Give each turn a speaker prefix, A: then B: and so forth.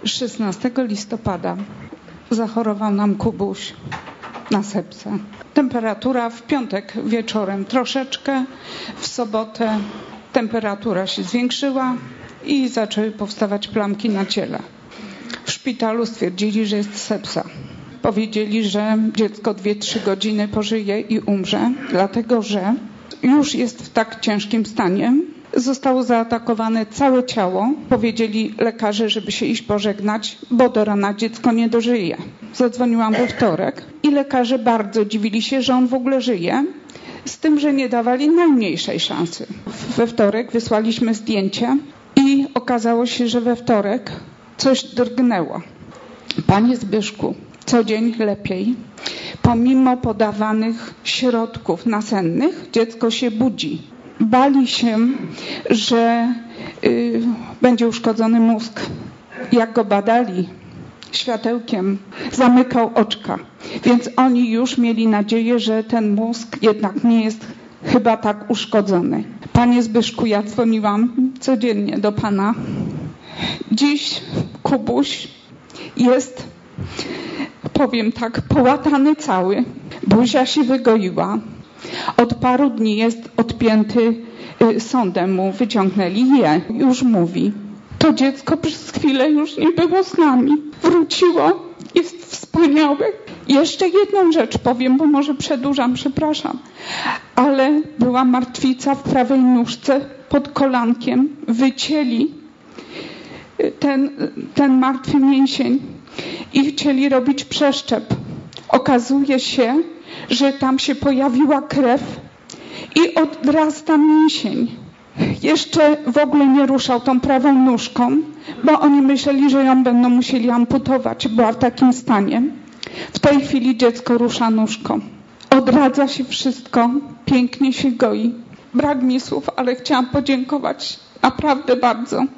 A: 16 listopada zachorował nam Kubuś na sepsę. Temperatura w piątek wieczorem troszeczkę, w sobotę temperatura się zwiększyła i zaczęły powstawać plamki na ciele. W szpitalu stwierdzili, że jest sepsa. Powiedzieli, że dziecko 2-3 godziny pożyje i umrze, dlatego że już jest w tak ciężkim stanie. Zostało zaatakowane całe ciało. Powiedzieli lekarze, żeby się iść pożegnać, bo do rana dziecko nie dożyje. Zadzwoniłam we wtorek i lekarze bardzo dziwili się, że on w ogóle żyje, z tym, że nie dawali najmniejszej szansy. We wtorek wysłaliśmy zdjęcie i okazało się, że we wtorek coś drgnęło. Panie Zbyszku, co dzień lepiej. Pomimo podawanych środków nasennych dziecko się budzi. Bali się, że będzie uszkodzony mózg. Jak go badali światełkiem, zamykał oczka. Więc oni już mieli nadzieję, że ten mózg jednak nie jest chyba tak uszkodzony. Panie Zbyszku, ja dzwoniłam codziennie do pana. Dziś Kubuś jest, powiem tak, połatany cały. Buzia się wygoiła. Od paru dni jest odpięty sądem, mu wyciągnęli je. Już mówi. To dziecko przez chwilę już nie było z nami. Wróciło. Jest wspaniałe. Jeszcze jedną rzecz powiem, bo może przedłużam, przepraszam. Ale była martwica w prawej nóżce pod kolankiem. Wycięli ten martwy mięsień i chcieli robić przeszczep. Okazuje się, że tam się pojawiła krew i odrasta mięsień. Jeszcze w ogóle nie ruszał tą prawą nóżką, bo oni myśleli, że ją będą musieli amputować. Była w takim stanie. W tej chwili dziecko rusza nóżką. Odradza się wszystko, pięknie się goi. Brak mi słów, ale chciałam podziękować naprawdę bardzo